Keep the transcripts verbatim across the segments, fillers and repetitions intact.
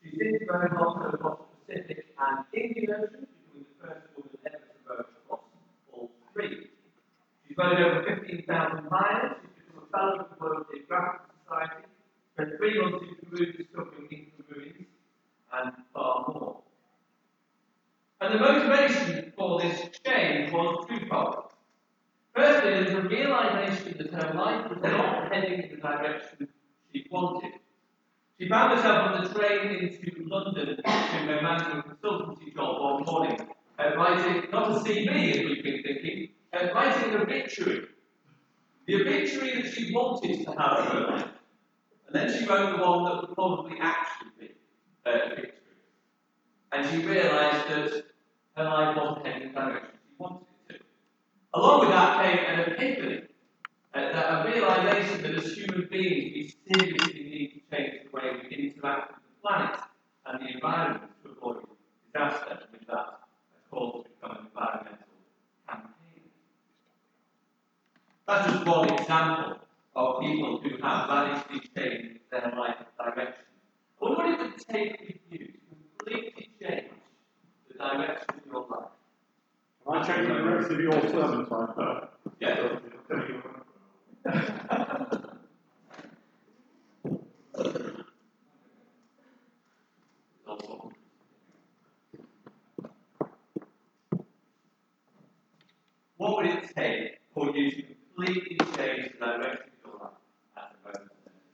She's since moved on across the Pacific and Indian Ocean, becoming the first woman ever to row across all three. She's rowed over fifteen thousand miles. She's become a fellow of the World Geographic Society. Spent three months in Peru discovering Inca ruins and far more. And the motivation for this change was twofold. Firstly, there was a realization that her life was not heading in the direction she wanted. She found herself on the train into London to a management consultancy job one morning, uh, writing, not a C V as we've been thinking, uh, writing an obituary. The obituary that she wanted to have in her life. And then she wrote the one that would probably actually be uh, a victory. And she realised that her life wasn't heading in the direction she wanted it to. Along with that came an epiphany, uh, that a realisation that as human beings we seriously need to change the way we interact with the planet and the environment to avoid disaster, and with that a call to become an environmental campaign. That's just one example of people who have radically changed their life direction. I wonder what it would take for you to completely change the direction of your life. Can I change the direction of your sermon time? Yeah. What would it take for you to completely change the direction of your life at the moment?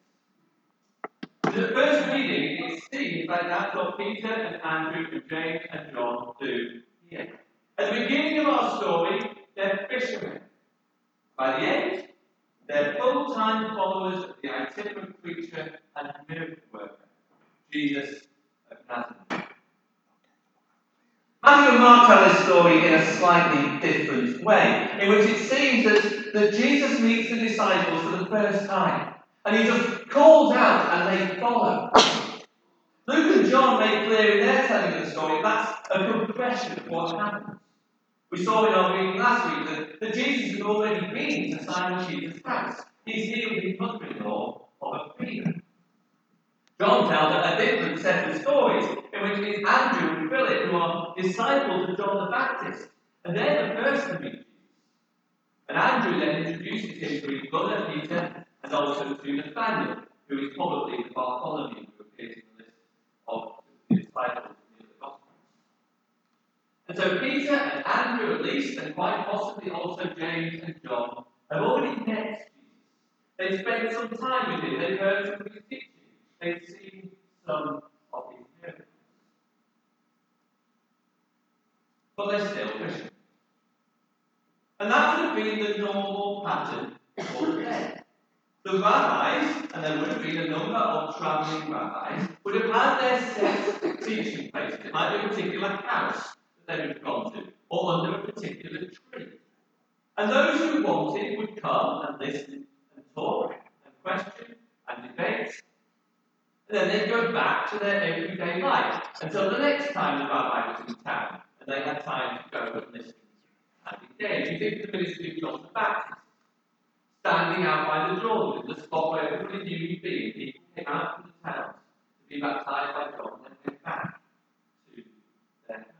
In the first reading, it seems like that's what Peter and Andrew and James and John do here. At the beginning of our story, they're fishermen. By the end, they're full-time followers of the itinerant preacher and miracle worker, Jesus of Nazareth. Matthew and Mark tell this story in a slightly different way, in which it seems that, that Jesus meets the disciples for the first time, and he just calls out and they follow. Luke and John make clear in their telling of the story that's a compression of what happens. We saw in our reading last week that, that Jesus had already been to Simon Peter's house. He's healed his mother-in-law of a fever. John tells a different set of stories in which it's Andrew and Philip who are disciples of John the Baptist, and they're the first to meet Jesus. And Andrew then introduces him to his brother Peter and also to Nathaniel, who is probably the Bartholomew who appears in the list of the disciples in the Gospels. And so Peter and Andrew at least, and quite possibly also James and John, have already met Jesus. They've spent some time with him, they've heard some of his teaching, they've seen some of his miracles. But they're still fishing. And that would have been the normal pattern for the day. The rabbis, and there would have been a number of travelling rabbis, would have had their set teaching places. It might be a particular house that they would have gone to, or under a particular tree. And those who wanted would come and listen and talk and question and debate. And then they'd go back to their everyday life until the next time the rabbi was in town and they had time to go and listen and engage. You think of the ministry of John the Baptist, standing out by the Jordan, the spot where everybody knew he'd been. People came out from the towns to be baptized by John and then went back to their homes.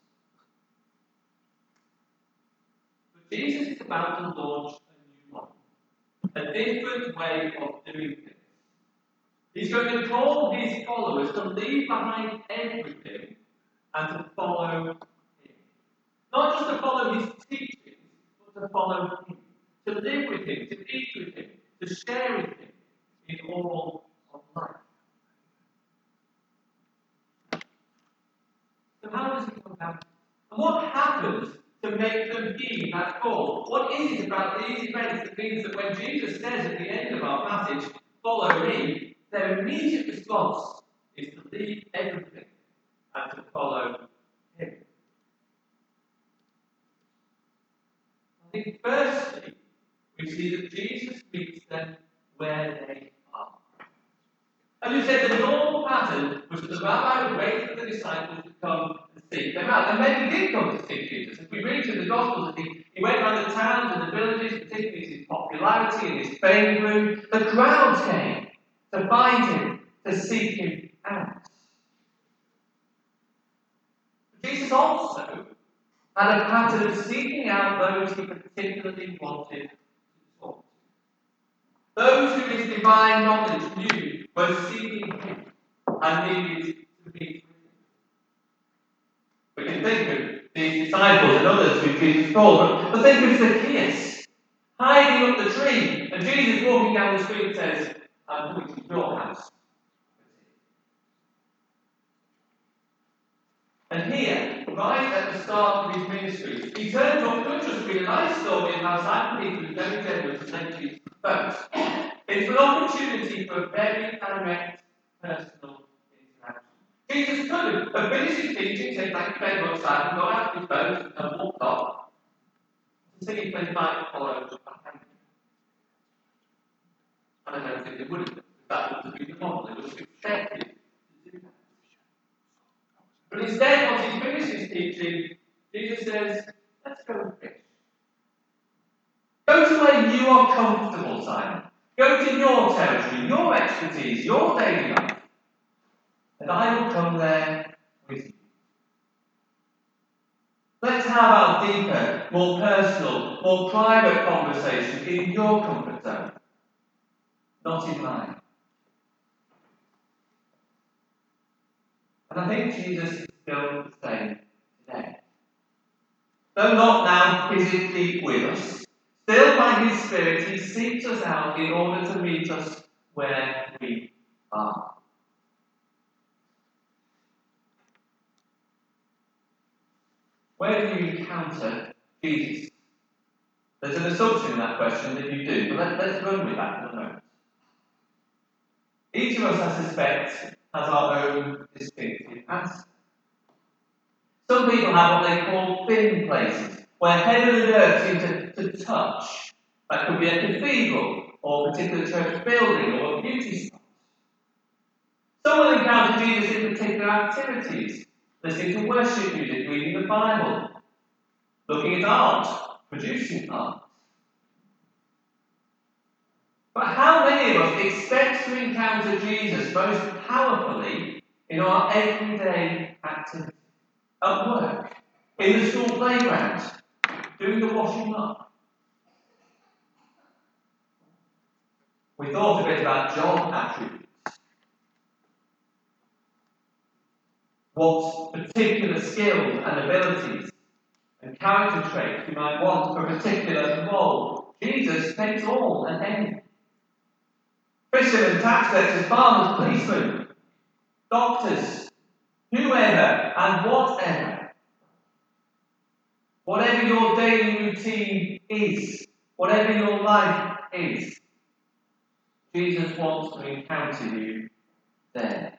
But Jesus is about to launch a new one, a different way of doing things. He's going to call his followers to leave behind everything and to follow him. Not just to follow his teachings, but to follow him. To live with him, to eat with him, to share with him in all of life. So how does he come about it? And what happens to make them heed that call? What is it about these events that means that when Jesus says at the end of our passage, follow me, their immediate response is to leave everything and to follow him? I think firstly, we see that Jesus meets them where they are. As we said, the normal pattern was that the rabbi would wait for the disciples to come and seek them out. And many did come to see Jesus. If we read in the Gospels, he, he went around the towns and the villages, particularly his popularity and his fame grew. The crowds came to find him, to seek him out. Jesus also had a pattern of seeking out those he particularly wanted to talk to. Those who his divine knowledge knew were seeking him and needed to meet with him. We can think of these disciples and others who Jesus called, but think of Zacchaeus, hiding up the tree, and Jesus walking down the street says, I'm coming to your house. And here, right at the start of his ministry, he turns what could just be a nice story of how Simon Peter was very generous and lent Jesus boats. It's an opportunity for a very direct, personal interaction. Jesus could have finished his teaching, said, thank you very much, Simon, got out of his boat and walked off. The singing friend might follow up and I don't think they would have. That would have been the model. It was expected to do that. But instead, once he finishes teaching, Jesus says, let's go and fish. Go to where you are comfortable, Simon. Go to your territory, your expertise, your daily life. And I will come there with you. Let's have our deeper, more personal, more private conversation in your comfort zone, not in mine. And I think Jesus is still the same today. Though not now physically with us, still by his Spirit he seeks us out in order to meet us where we are. Where do you encounter Jesus? There's an assumption in that question that you do, but let, let's run with that for a moment. Each of us, I suspect, has our own distinctive answer. Some people have what they call thin places, where heaven and earth seem to, to touch. That could be a cathedral, or a particular church building, or a beauty spot. Some will encounter Jesus in particular activities, listening to worship music, reading the Bible, looking at art, producing art. But how many of us expect to encounter Jesus most powerfully in our everyday activities? At work, in the school playground, doing the washing up. We thought a bit about job attributes. What particular skills and abilities and character traits we might want for a particular role. Jesus takes all and any. Fishermen, tax collectors, farmers, policemen, doctors, whoever and whatever. Whatever your daily routine is, whatever your life is, Jesus wants to encounter you there.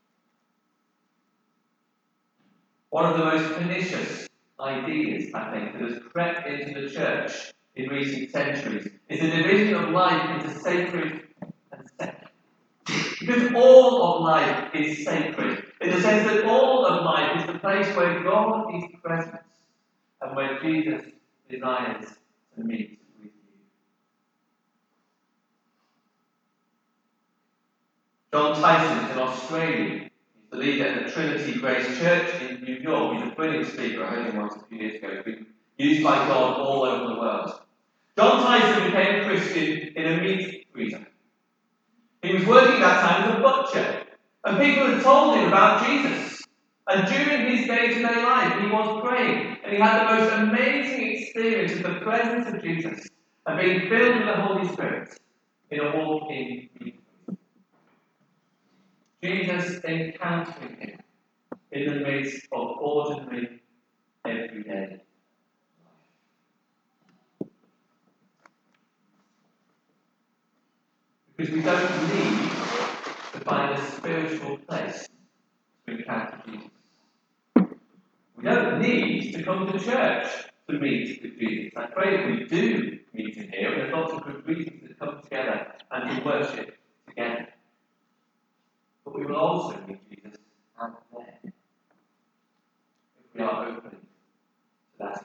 One of the most pernicious ideas, I think, that has crept into the church in recent centuries is the division of life into sacred and secular. Because all of life is sacred, in the sense that all of life is the place where God is present and where Jesus desires to meet with you. John Tyson is an Australian. He's the leader of the Trinity Grace Church in New York. He's a brilliant speaker. I heard him once a few years ago. He's been used by God all over the world. John Tyson became a Christian in a meat freezer. He was working that time as a butcher, and people had told him about Jesus. And during his day-to-day life, he was praying, and he had the most amazing experience of the presence of Jesus and being filled with the Holy Spirit in a walking meat freezer. Jesus encountering him in the midst of ordinary, everyday life. Because we don't need to find a spiritual place to encounter Jesus. We don't need to come to church to meet with Jesus. I pray that we do meet him here, and there's lots of good reasons to come together and to worship together. But we will also meet Jesus out there, if we are open to that encounter.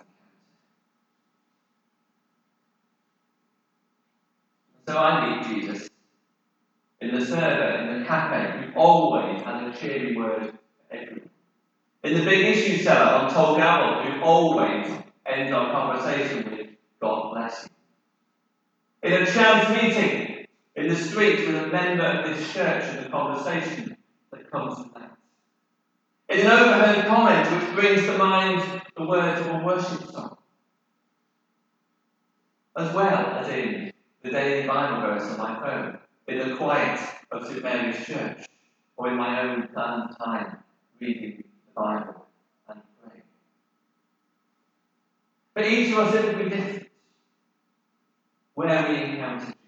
So I meet Jesus in the server, in the cafe, who always has a cheery word for everyone. In the big issue seller on Tol Gabble, who always ends our conversation with, God bless you. In a chance meeting in the street with a member of this church and the conversation that comes from that. In an overheard comment which brings to mind the words of a worship song. As well as in the daily Bible verse on my phone, in the quiet of Saint Mary's Church, or in my own planned time reading the Bible and praying. But each of us will be different where we encounter Jesus.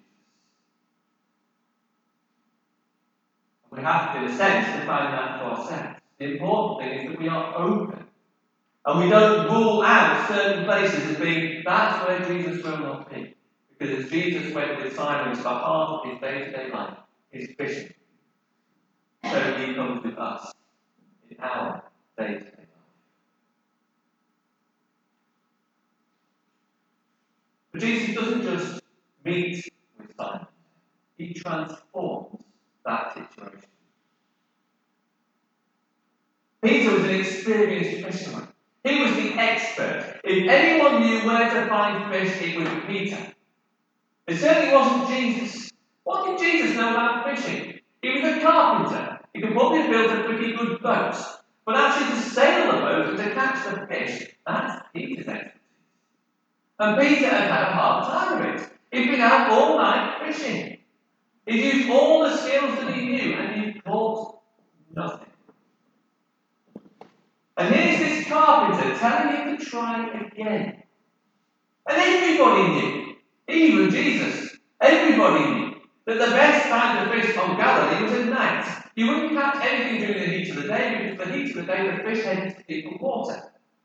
We have to, in a sense, to find that for ourselves. The important thing is that we are open. And we don't rule out certain places as being, that's where Jesus will not be. Because as Jesus went with Simon to the heart of his day-to-day life, his fishing, so he comes with us in our day-to-day life. But Jesus doesn't just meet with Simon, he transforms that situation. Peter was an experienced fisherman. He was the expert. If anyone knew where to find fish, it was Peter. It certainly wasn't Jesus. What did Jesus know about fishing? He was a carpenter. He could probably have built a pretty good boat. But actually to sail the boat and to catch the fish, that's Peter's expertise. And Peter had had a hard time of it. He'd been out all night fishing. He'd used all the skills that he knew, and he caught nothing. And here's this carpenter telling him to try again. And everybody knew, even Jesus, everybody knew, that the best time to fish on Galilee was at night. You wouldn't catch anything during the heat of the day, because the heat of the day the fish headed to deeper water.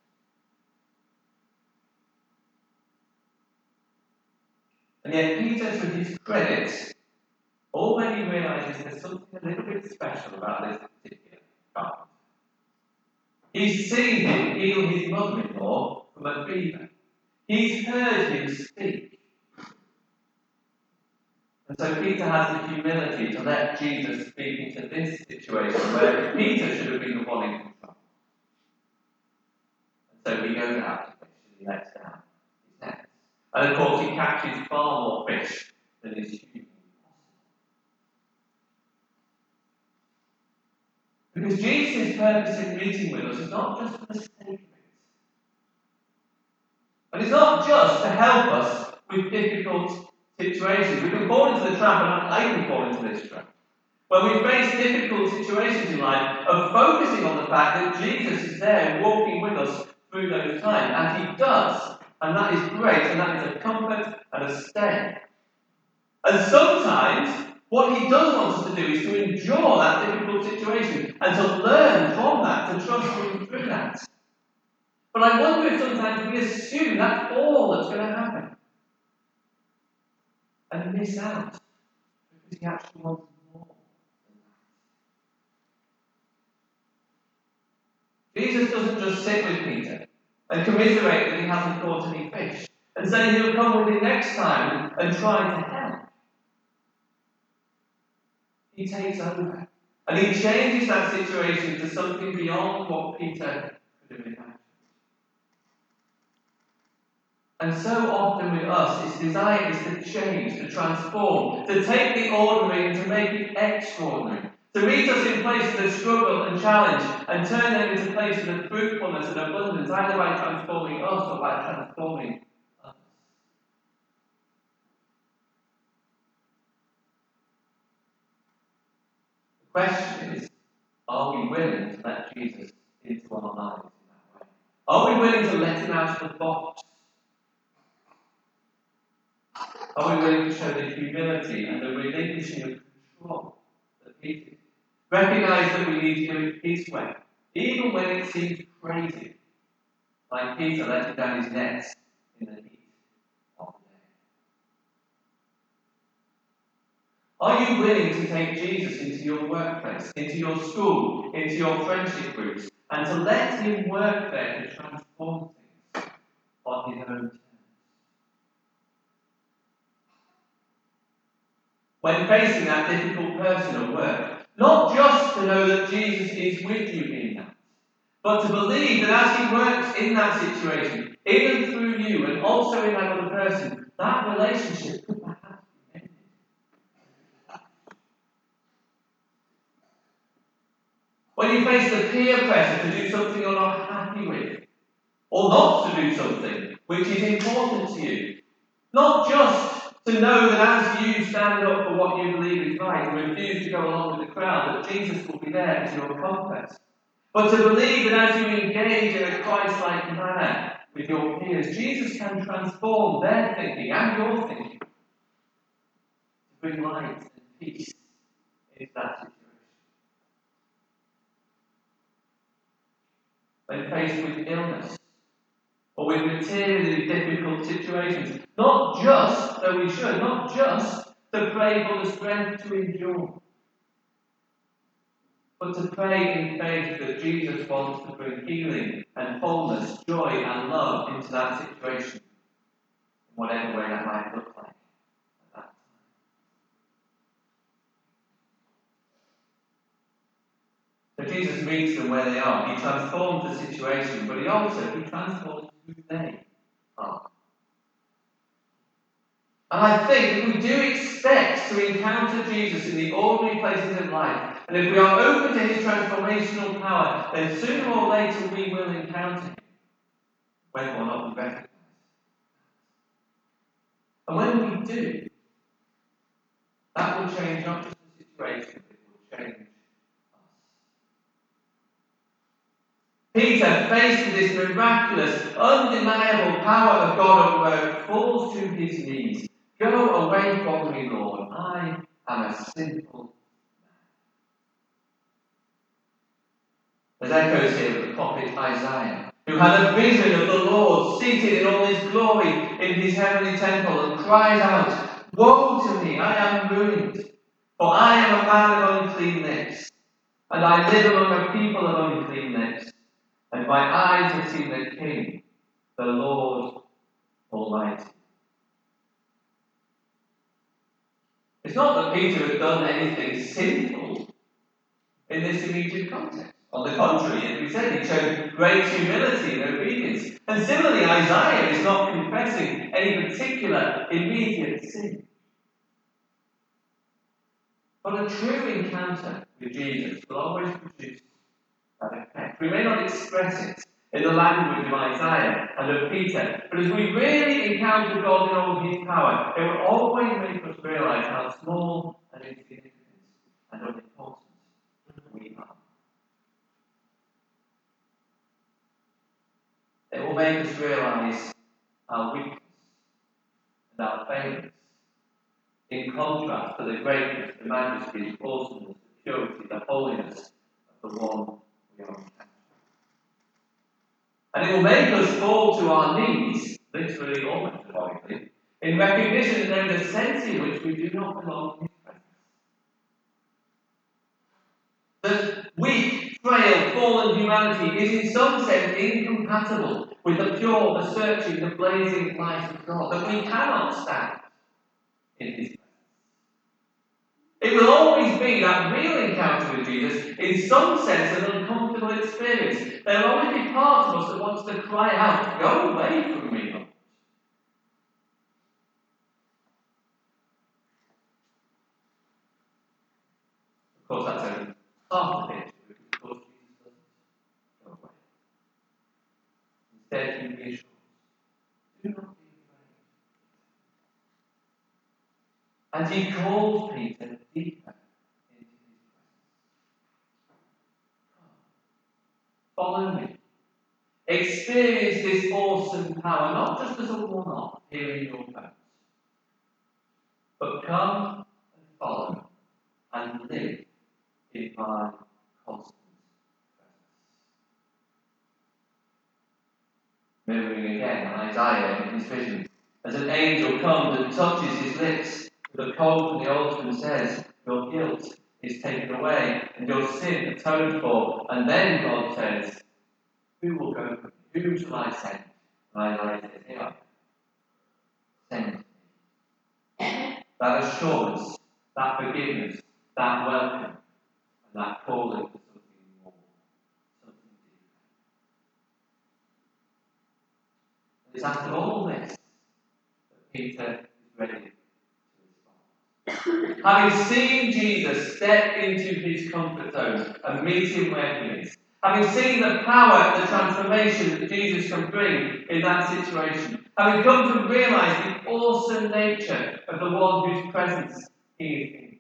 And yet Peter, to his credit, already realises there's something a little bit special about this particular carpenter. He's seen him heal his mother-in-law from a fever. He's heard him speak. And so Peter has the humility to let Jesus speak into this situation where Peter should have been the one in control. And so he goes out to fish and he lets down his nets. And of course he catches far more fish than is humanly possible. Because Jesus' purpose in meeting with us is not just for the sake of it. And it's not just to help us with difficult situations. We can fall into the trap, and I can fall into this trap, where we face difficult situations in life of focusing on the fact that Jesus is there walking with us through those times. And he does. And that is great, and that is a comfort and a stay. And sometimes what he does want us to do is to endure that difficult situation and to learn from that, to trust him through that. But I wonder if sometimes we assume that's all that's going to happen. And miss out. Because he actually wants more than that. Jesus doesn't just sit with Peter and commiserate that he hasn't caught any fish and say he'll come with him next time and try to help. He takes over. And he changes that situation to something beyond what Peter could have imagined. And so often with us, his desire is to change, to transform, to take the ordinary and to make it extraordinary. To meet us in places of struggle and challenge and turn them into places of fruitfulness and abundance, either by transforming us or by transforming others. The question is, are we willing to let Jesus into our lives in that way? Are we willing to let him out of the box? Are we willing to show the humility and the relinquishing of control that he did? Recognise that we need to do it his way, even when it seems crazy, like Peter letting down his nets in the heat of the day. Are you willing to take Jesus into your workplace, into your school, into your friendship groups, and to let him work there to transform things on his own terms? When facing that difficult person at work, not just to know that Jesus is with you in that, but to believe that as he works in that situation, in and through you, and also in that other person, that relationship could perhaps be ended. When you face the peer pressure to do something you're not happy with, or not to do something which is important to you, not just to know that as you stand up for what you believe is right and refuse to go along with the crowd, that Jesus will be there as your compass, but to believe that as you engage in a Christ-like manner with your peers, Jesus can transform their thinking and your thinking to bring light and peace into that situation. When faced with illness or with materially difficult situations, not just, though we should, not just to pray for the strength to endure, but to pray in faith that Jesus wants to bring healing and wholeness, joy and love into that situation, in whatever way that might look like at that time. So Jesus meets them where they are. He transforms the situation, but he also he transforms who they are. And I think if we do expect to encounter Jesus in the ordinary places of life, and if we are open to his transformational power, then sooner or later we will encounter him, whether or not we recognize it. And when we do, that will change not just the situation, but it will change us. Peter, faced with this miraculous, undeniable power of God at work, falls to his knees. Go away from me, Lord. I am a sinful man. There's echoes here of the prophet Isaiah, who had a vision of the Lord seated in all his glory in his heavenly temple and cried out, "Woe to me, I am ruined, for I am a man of unclean lips, and I live among a people of unclean lips, and my eyes have seen the King, the Lord Almighty." It's not that Peter had done anything sinful in this immediate context. On the contrary, as we said, he showed great humility and obedience. And similarly, Isaiah is not confessing any particular immediate sin. But a true encounter with Jesus will always produce that effect. We may not express it in the language of Isaiah and of Peter, but as we really encounter God in all his power, it will always make us realize how small and insignificant and unimportant we are. It will make us realize our weakness and our failings, in contrast to the greatness, the majesty, the awesomeness, the purity, the holiness of the one we are. And it will make us fall to our knees, literally or metaphorically, in recognition that there is a sense in which we do not belong in his presence. That weak, frail, fallen humanity is in some sense incompatible with the pure, the searching, the blazing light of God. That we cannot stand in his presence. It will always be that real encounter with Jesus, in some sense, an uncomfortable experience. There will always be part of us that wants to cry out, "Go away from me, Lord." Of course, that's only half the picture, because of course Jesus doesn't go away. Instead, he reassures, "Do not be afraid." And he calls Peter deeper into his presence. Follow me. Experience this awesome power, not just as a one-off here in your bones, but come and follow and live in my constant presence. Mirroring again Isaiah in his vision, as an angel comes and touches his lips with a coal from the altar and says, "Your guilt is taken away and your sin atoned for." And then God says, "Who will go for me? Whom shall I send?" And Isaiah says, "Here I am. Send me." That assurance, that forgiveness, that welcome, and that calling to something more, something deeper. It's after all this that Peter is ready to respond. Having seen Jesus step into his comfort zone and meet him where he is, having seen the power and the transformation that Jesus can bring in that situation, having come to realise the awesome nature of the one whose presence he is in,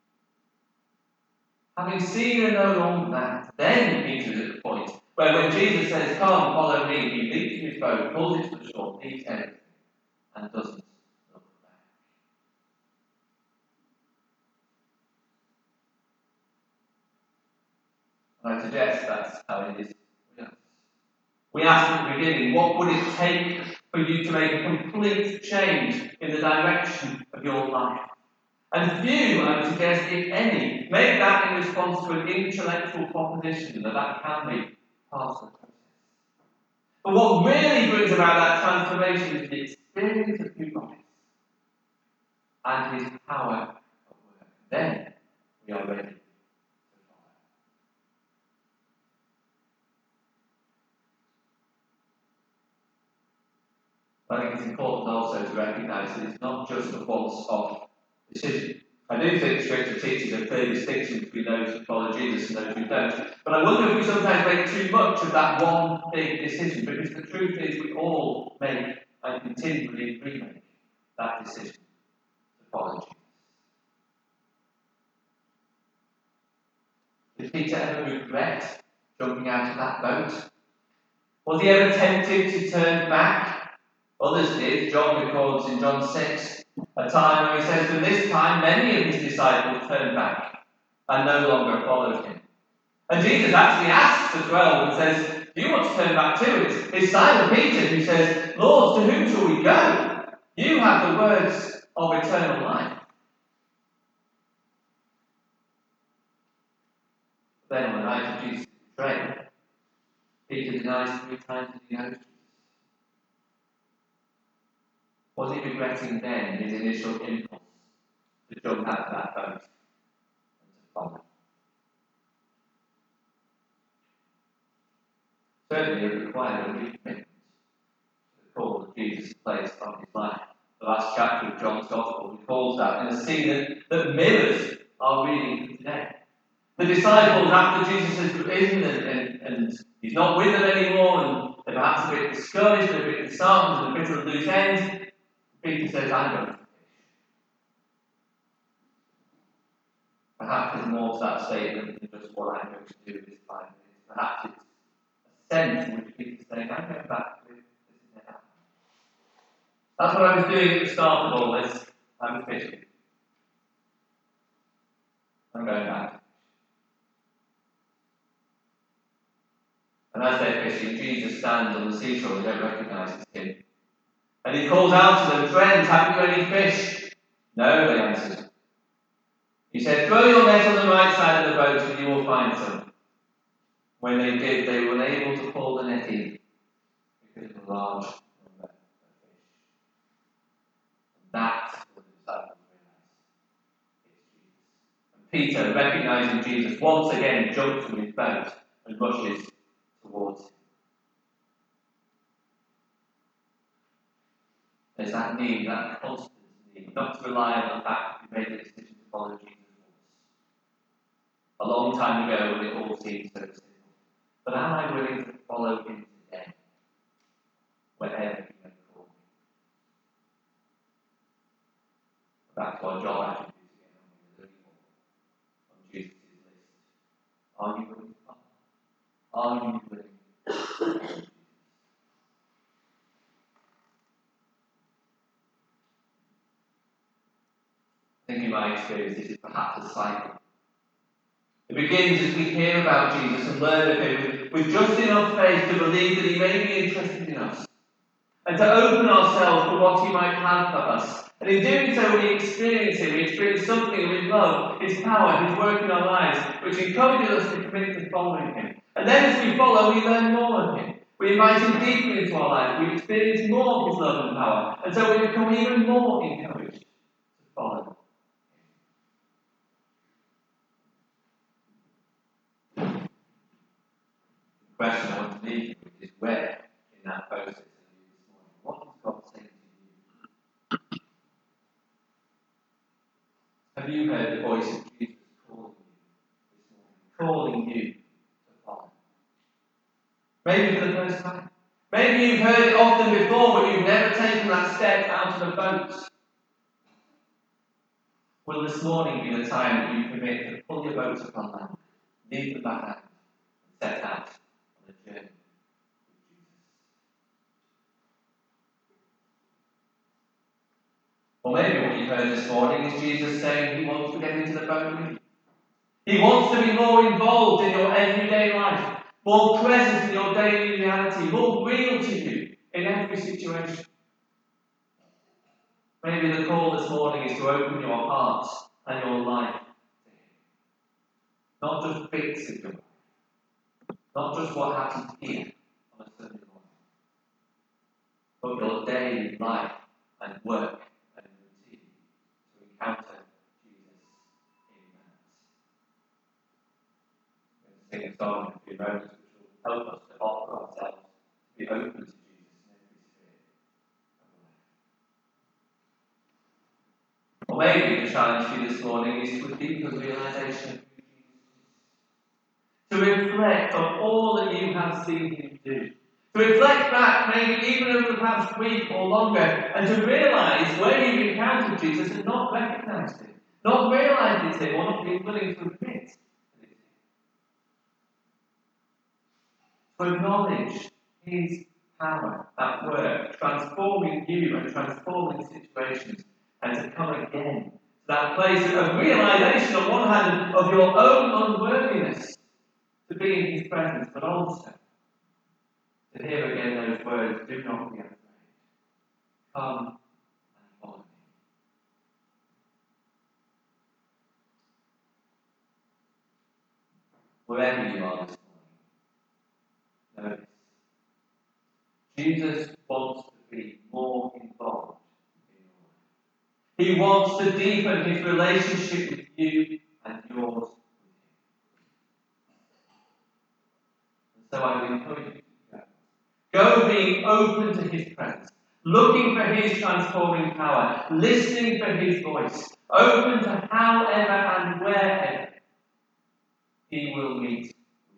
having seen and known all that, then Peter is at the point where when Jesus says, "Come, follow me," he leaps from his boat, pulls it to the shore, leaves everything, and doesn't look back. And I suggest that's how it is with us. We asked at the beginning, what would it take for you to make a complete change in the direction of your life? And few, I would suggest, if any, make that in response to an intellectual proposition that that can be part of the process. But what really brings about that transformation is the experience of who God is and his power at work. Then we are ready to follow. I think it's important also to recognise that it's not just a once-off decision. I do think Scripture teaches a clear distinction between those who follow Jesus and those who don't. But I wonder if we sometimes make too much of that one big decision, because the truth is we all make and continually remake that decision to follow Jesus. Did Peter ever regret jumping out of that boat? Was he ever tempted to turn back? Others did. John records in John six a time where he says, "From this time many of his disciples turned back and no longer followed him." And Jesus actually asks the twelve and says, "Do you want to turn back too?" It's, it's Simon Peter who says, "Lord, to whom shall we go? You have the words of eternal life." Then on the night of Jesus' betrayal, Peter denies three times that he knows Jesus. Was he regretting then his initial impulse to jump out of that boat and to follow? Certainly it required a recommitment to the call that Jesus placed on his life. The last chapter of John's Gospel recalls that in a scene that, that mirrors our reading today. The disciples, after Jesus has risen and, and, and he's not with them anymore, and they're perhaps a bit discouraged, and a bit disheartened, and a bit of a loose end, Peter says, "I'm going to fish." Perhaps there's more to that statement than just what I'm going to do this five minutes. Perhaps it's a sense in which Peter's saying, "I'm going back to this now." That's what I was doing at the start of all this. I was fishing. I'm going back. And as they're fishing, Jesus stands on the seashore. They don't recognise it's him. And he calls out to them, "Friends, have you any fish?" "No," they answered. He said, "Throw your net on the right side of the boat and you will find some." When they did, they were unable to pull the net in because of the large number of fish. And that's what the disciples realised. It's Jesus. And Peter, recognising Jesus, once again jumps from his boat and rushes towards him. There's that need, that constant need, not to rely on the fact that we made the decision to follow Jesus once. A long time ago when it all seemed so simple. But am I willing to follow him today? Wherever he may call me. Back to our job attributes again, on the on Jesus' list. Are you willing to follow? Are you willing to follow? I think in my experience this is perhaps a cycle. It begins as we hear about Jesus and learn of him with, with just enough faith to believe that he may be interested in us and to open ourselves to what he might have for us. And in doing so, we experience him, we experience something of his love, his power, his work in our lives, which encourages us to commit to following him. And then as we follow, we learn more of him. We invite him deeper into our lives, we experience more of his love and power, and so we become even more encouraged to follow him. The question I want to leave you with is where in that process are you this morning? Have you heard the voice of Jesus calling you this morning? Calling you to follow? Maybe for the first time. Maybe you've heard it often before, but you've never taken that step out of the boat. Will this morning be the time that you commit to pull your boats upon land, leave them behind, and set out on a journey with Jesus? Or maybe what you've heard this morning is Jesus saying he wants to get into the boat with you. He wants to be more involved in your everyday life, more present in your daily reality, more real to you in every situation. Maybe the call this morning is to open your heart and your life to him. Not just bits of your life, not just what happens here on a Sunday morning, but your daily life and work and routine to encounter Jesus in that. We're going to sing a song in a few moments which will help us to offer ourselves to be open to Jesus in every sphere of life. Or maybe the challenge for you this morning is to a deeper realization of who Jesus is. To reflect on all that you have seen him do. To reflect back, maybe even over the past week or longer, and to realize where you've encountered Jesus and not recognized him, not realized it's him, or not being willing to admit that it's him. To acknowledge his power at work, transforming you and transforming situations, and to come again to that place of realization on one hand of your own unworthiness to be in his presence, but also to hear again those words, do not be afraid. Come and follow me. Wherever you are this morning, know this. Jesus wants to be more involved in your life. He wants to deepen his relationship with you and yours with him. And so I will encourage you to go. Go being open to his presence, looking for his transforming power, listening for his voice, open to however and wherever he will meet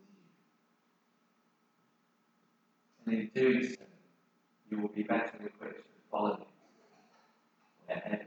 with you. And in doing so, you will be better equipped to follow him wherever